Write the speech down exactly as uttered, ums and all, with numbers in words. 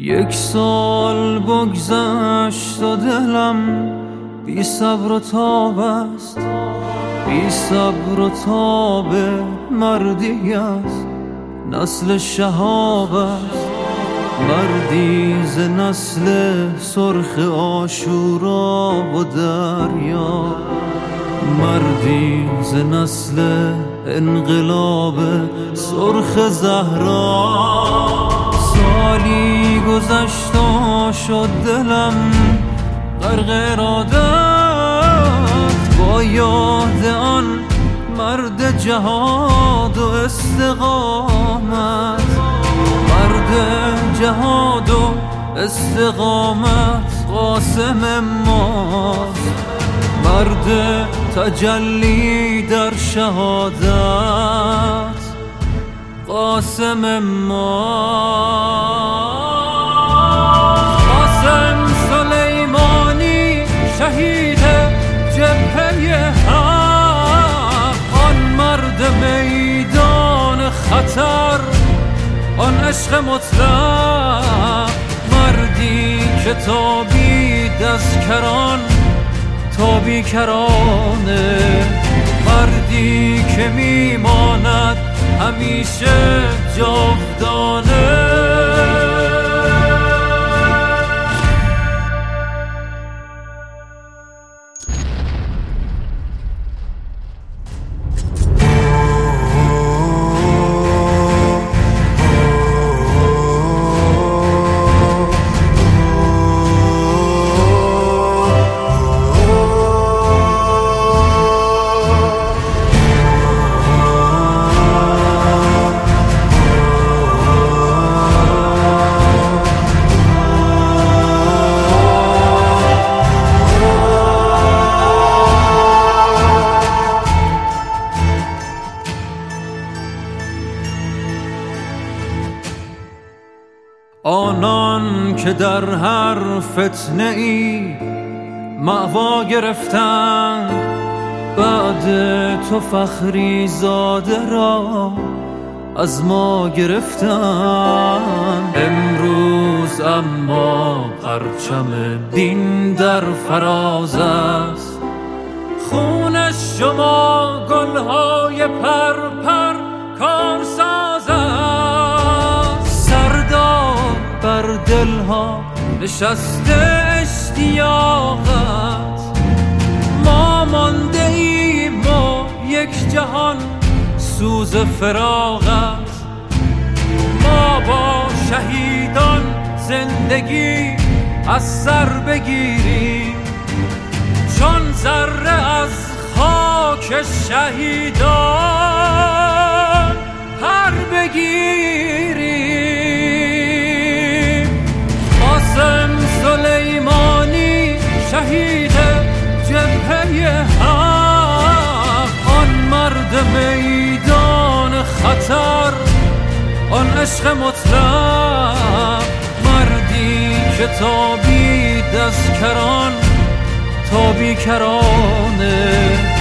یک سال بگذشت و دلم بی صبر و تاب است، بی صبر و تاب مردی است، نسل شهاب است، مردی ز نسل سرخ عاشورا و دریا، مردی ز نسل انقلاب سرخ زهرا. سالی گذشت و شد دلم غرق ارادت، با یاد آن مرد جهاد و استقامت، مرد جهاد و استقامت قاسم ماست، مرد تجلی در شهادت قاسم ماست. قاسم سلیمانی شهید جبهه حق، آن مرد میدان خطر، آن عشق مطلق، مردی که تابید از کران تا بیکرانه، مردی که میماند همیشه جاودانه. آنان که در هر فتنه ای مأوا گرفتند، بعد تو فخری زاده را از ما گرفتند. امروز اما پرچم دین در فراز است، خون شما گلهای پرپر کارساز است، سردار بر دلها نشسته اشتیاقت، ما مانده ایم و یک جهان سوز فراغت، ما با شهیدان زندگی از سر بگیریم، چون ذره از خاک شهیدان پر بگیریم. قاسم سلیمانی شهید جبهه حق، آن مرد میدان خطر، آن عشق مطلق، مردی که تابید از کران تا بیکرانه،